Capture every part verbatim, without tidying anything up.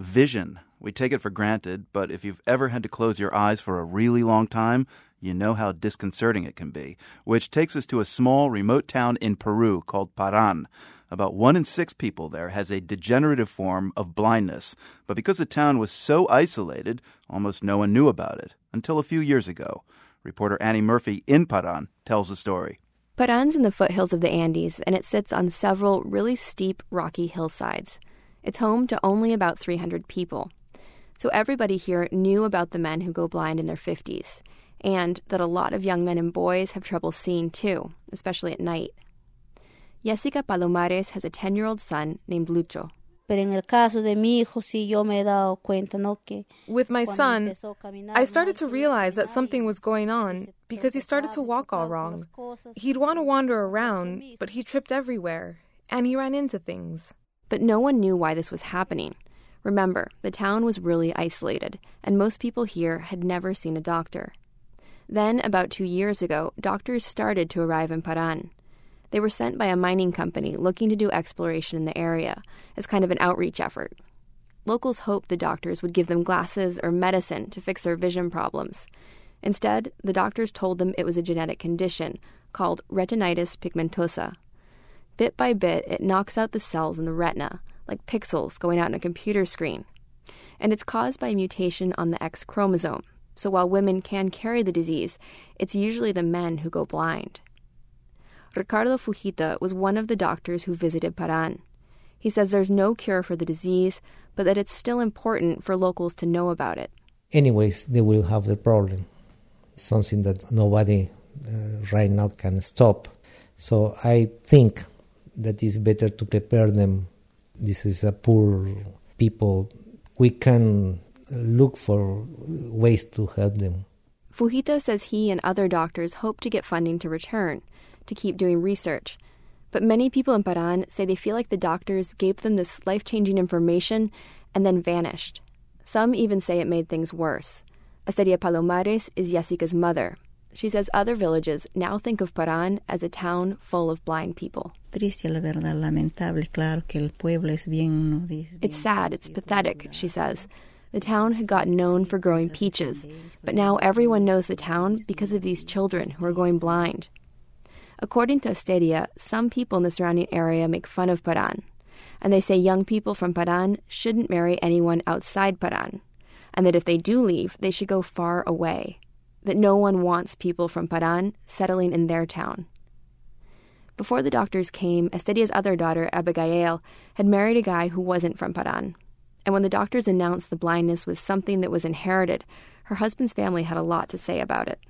vision. We take it for granted, but if you've ever had to close your eyes for a really long time, you know how disconcerting it can be, which takes us to a small remote town in Peru called Paran. About one in six people there has a degenerative form of blindness, but because the town was so isolated, almost no one knew about it, until a few years ago. Reporter Annie Murphy in Paran tells the story. Paran's in the foothills of the Andes, and it sits on several really steep, rocky hillsides. It's home to only about three hundred people. So everybody here knew about the men who go blind in their fifties, and that a lot of young men and boys have trouble seeing too, especially at night. Jessica Palomares has a ten-year-old son named Lucho. With my son, I started to realize that something was going on because he started to walk all wrong. He'd want to wander around, but he tripped everywhere, and he ran into things. But no one knew why this was happening. Remember, the town was really isolated, and most people here had never seen a doctor. Then, about two years ago, doctors started to arrive in Paran. They were sent by a mining company looking to do exploration in the area as kind of an outreach effort. Locals hoped the doctors would give them glasses or medicine to fix their vision problems. Instead, the doctors told them it was a genetic condition called retinitis pigmentosa. Bit by bit, it knocks out the cells in the retina, like pixels going out on a computer screen. And it's caused by a mutation on the X chromosome. So while women can carry the disease, it's usually the men who go blind. Ricardo Fujita was one of the doctors who visited Paran. He says there's no cure for the disease, but that it's still important for locals to know about it. Anyways, they will have the problem. It's something that nobody uh, right now can stop. So I think that it's better to prepare them. This is a poor people. We can look for ways to help them. Fujita says he and other doctors hope to get funding to return, to keep doing research. But many people in Paran say they feel like the doctors gave them this life-changing information and then vanished. Some even say it made things worse. Asteria Palomares is Jessica's mother. She says other villages now think of Paran as a town full of blind people. It's sad, it's pathetic, she says. The town had gotten known for growing peaches, but now everyone knows the town because of these children who are going blind. According to Asteria, some people in the surrounding area make fun of Paran, and they say young people from Paran shouldn't marry anyone outside Paran, and that if they do leave, they should go far away, that no one wants people from Paran settling in their town. Before the doctors came, Asteria's other daughter, Abigail, had married a guy who wasn't from Paran, and when the doctors announced the blindness was something that was inherited, her husband's family had a lot to say about it.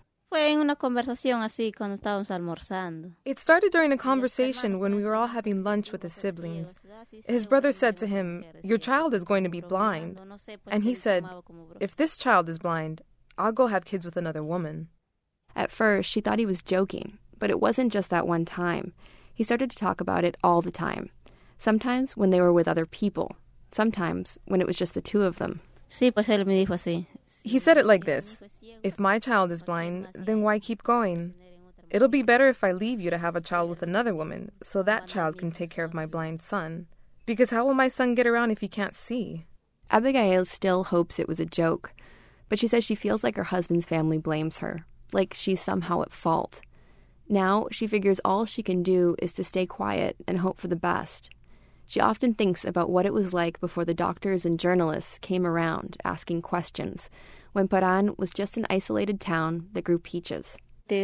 It started during a conversation when we were all having lunch with his siblings. His brother said to him, "Your child is going to be blind." And he said, "If this child is blind, I'll go have kids with another woman." At first, she thought he was joking, but it wasn't just that one time. He started to talk about it all the time. Sometimes when they were with other people. Sometimes when it was just the two of them. He said it like this: "If my child is blind, then why keep going? It'll be better if I leave you to have a child with another woman, so that child can take care of my blind son. Because how will my son get around if he can't see?" Abigail still hopes it was a joke, but she says she feels like her husband's family blames her, like she's somehow at fault. Now she figures all she can do is to stay quiet and hope for the best. She often thinks about what it was like before the doctors and journalists came around asking questions, when Paran was just an isolated town that grew peaches. They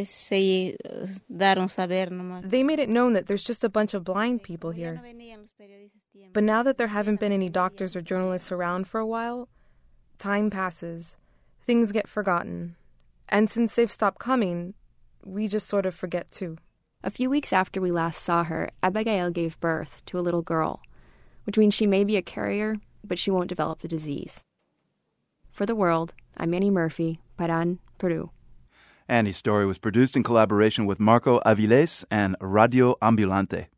made it known that there's just a bunch of blind people here. But now that there haven't been any doctors or journalists around for a while, time passes, things get forgotten. And since they've stopped coming, we just sort of forget too. A few weeks after we last saw her, Abigail gave birth to a little girl, which means she may be a carrier, but she won't develop the disease. For The World, I'm Annie Murphy, Paran, Peru. Annie's story was produced in collaboration with Marco Aviles and Radio Ambulante.